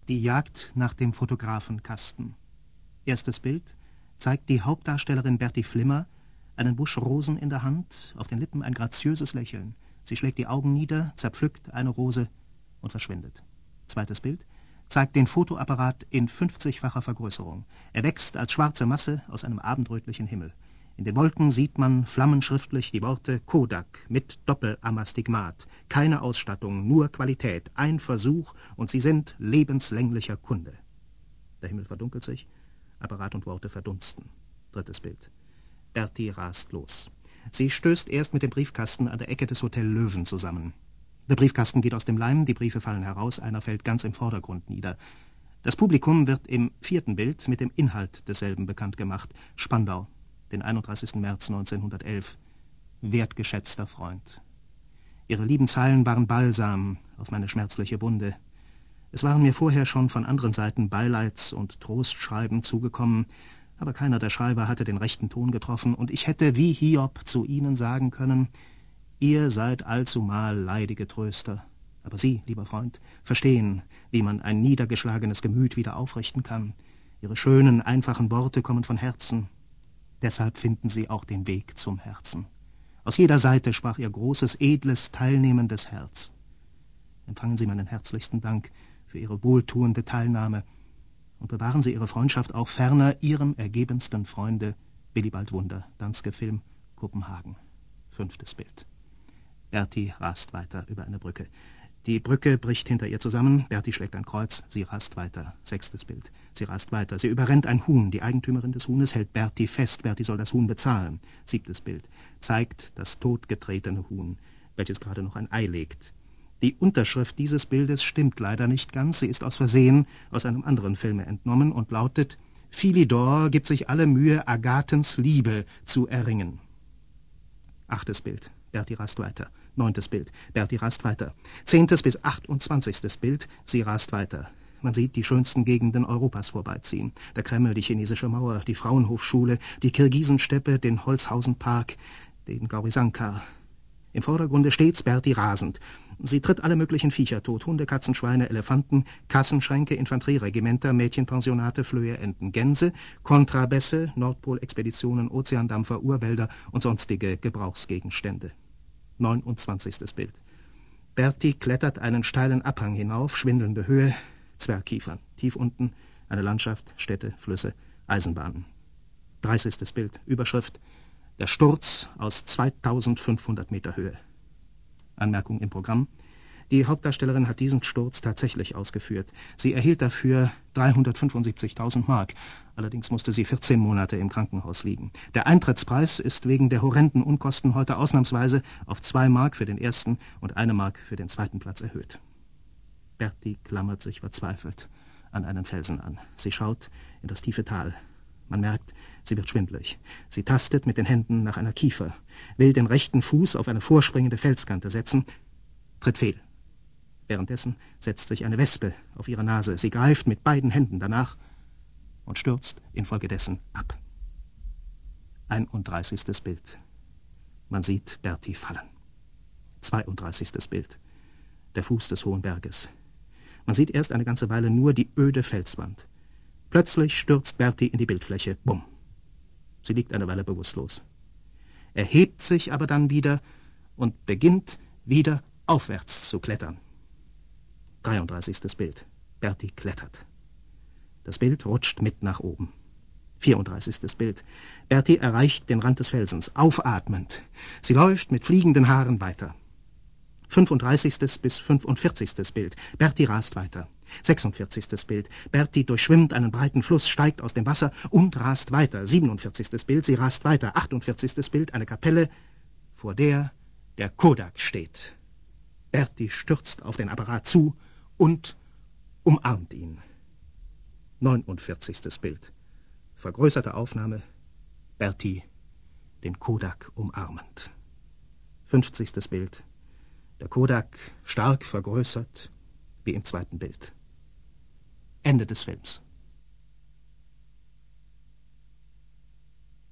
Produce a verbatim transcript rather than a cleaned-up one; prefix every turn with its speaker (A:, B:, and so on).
A: Die Jagd nach dem Fotografenkasten. Erstes Bild zeigt die Hauptdarstellerin Berti Flimmer, einen Busch Rosen in der Hand, auf den Lippen ein graziöses Lächeln. Sie schlägt die Augen nieder, zerpflückt eine Rose und verschwindet. Zweites Bild zeigt den Fotoapparat in fünfzigfacher Vergrößerung. Er wächst als schwarze Masse aus einem abendrötlichen Himmel. In den Wolken sieht man flammenschriftlich die Worte Kodak mit Doppelamastigmat. Keine Ausstattung, nur Qualität, ein Versuch und sie sind lebenslänglicher Kunde. Der Himmel verdunkelt sich, Apparat und Worte verdunsten. Drittes Bild. Berti rast los. Sie stößt erst mit dem Briefkasten an der Ecke des Hotel Löwen zusammen. Der Briefkasten geht aus dem Leim, die Briefe fallen heraus, einer fällt ganz im Vordergrund nieder. Das Publikum wird im vierten Bild mit dem Inhalt desselben bekannt gemacht. Spandau, den einunddreißigsten März neunzehnhundertelf. Wertgeschätzter Freund. Ihre lieben Zeilen waren Balsam auf meine schmerzliche Wunde. Es waren mir vorher schon von anderen Seiten Beileids- und Trostschreiben zugekommen, aber keiner der Schreiber hatte den rechten Ton getroffen, und ich hätte wie Hiob zu ihnen sagen können: Ihr seid allzumal leidige Tröster. Aber Sie, lieber Freund, verstehen, wie man ein niedergeschlagenes Gemüt wieder aufrichten kann. Ihre schönen, einfachen Worte kommen von Herzen. Deshalb finden sie auch den Weg zum Herzen. Aus jeder Seite sprach Ihr großes, edles, teilnehmendes Herz. Empfangen Sie meinen herzlichsten Dank für Ihre wohltuende Teilnahme und bewahren Sie Ihre Freundschaft auch ferner Ihrem ergebensten Freunde Willibald Wunder, Danske Film, Kopenhagen. Fünftes Bild. Berti rast weiter über eine Brücke. Die Brücke bricht hinter ihr zusammen, Berti schlägt ein Kreuz, sie rast weiter. Sechstes Bild. Sie rast weiter, sie überrennt ein Huhn, die Eigentümerin des Huhnes hält Berti fest, Berti soll das Huhn bezahlen. Siebtes Bild. Zeigt das totgetretene Huhn, welches gerade noch ein Ei legt. Die Unterschrift dieses Bildes stimmt leider nicht ganz, sie ist aus Versehen aus einem anderen Filme entnommen und lautet: Philidor gibt sich alle Mühe, Agathens Liebe zu erringen. Achtes Bild. Berti rast weiter. Neuntes Bild. Berti rast weiter. Zehntes bis achtundzwanzigstes Bild. Sie rast weiter. Man sieht die schönsten Gegenden Europas vorbeiziehen. Der Kreml, die chinesische Mauer, die Frauenhofschule, die Kirgisensteppe, den Holzhausenpark, den Gaurisankar. Im Vordergrunde stets Berti rasend. Sie tritt alle möglichen Viecher tot. Hunde, Katzen, Schweine, Elefanten, Kassenschränke, Infanterieregimenter, Mädchenpensionate, Flöhe, Enten, Gänse, Kontrabässe, Nordpolexpeditionen, Ozeandampfer, Urwälder und sonstige Gebrauchsgegenstände. Neunundzwanzigstes Bild. Berti klettert einen steilen Abhang hinauf, schwindelnde Höhe, Zwergkiefern. Tief unten eine Landschaft, Städte, Flüsse, Eisenbahnen. Dreißigstes Bild. Überschrift: Der Sturz aus zweitausendfünfhundert Meter Höhe. Anmerkung im Programm: Die Hauptdarstellerin hat diesen Sturz tatsächlich ausgeführt. Sie erhielt dafür dreihundertfünfundsiebzigtausend Mark. Allerdings musste sie vierzehn Monate im Krankenhaus liegen. Der Eintrittspreis ist wegen der horrenden Unkosten heute ausnahmsweise auf zwei Mark für den ersten und eine Mark für den zweiten Platz erhöht. Berti klammert sich verzweifelt an einen Felsen an. Sie schaut in das tiefe Tal. Man merkt, sie wird schwindlig. Sie tastet mit den Händen nach einer Kiefer, will den rechten Fuß auf eine vorspringende Felskante setzen, tritt fehl. Währenddessen setzt sich eine Wespe auf ihre Nase. Sie greift mit beiden Händen danach und stürzt infolgedessen ab. einunddreißigstes Bild. Man sieht Berti fallen. zweiunddreißigstes Bild. Der Fuß des hohen Berges. Man sieht erst eine ganze Weile nur die öde Felswand. Plötzlich stürzt Berti in die Bildfläche. Bumm. Sie liegt eine Weile bewusstlos. Erhebt sich aber dann wieder und beginnt wieder aufwärts zu klettern. dreiunddreißigstes Bild. Berti klettert. Das Bild rutscht mit nach oben. vierunddreißigstes Bild. Berti erreicht den Rand des Felsens, aufatmend. Sie läuft mit fliegenden Haaren weiter. fünfunddreißigstes bis fünfundvierzigstes Bild. Berti rast weiter. sechsundvierzigstes Bild. Berti durchschwimmt einen breiten Fluss, steigt aus dem Wasser und rast weiter. siebenundvierzigstes Bild. Sie rast weiter. achtundvierzigstes Bild. Eine Kapelle, vor der der Kodak steht. Berti stürzt auf den Apparat zu und umarmt ihn. neunundvierzigstes Bild. Vergrößerte Aufnahme. Berti den Kodak umarmend. fünfzigstes Bild. Der Kodak stark vergrößert wie im zweiten Bild. Ende des Films.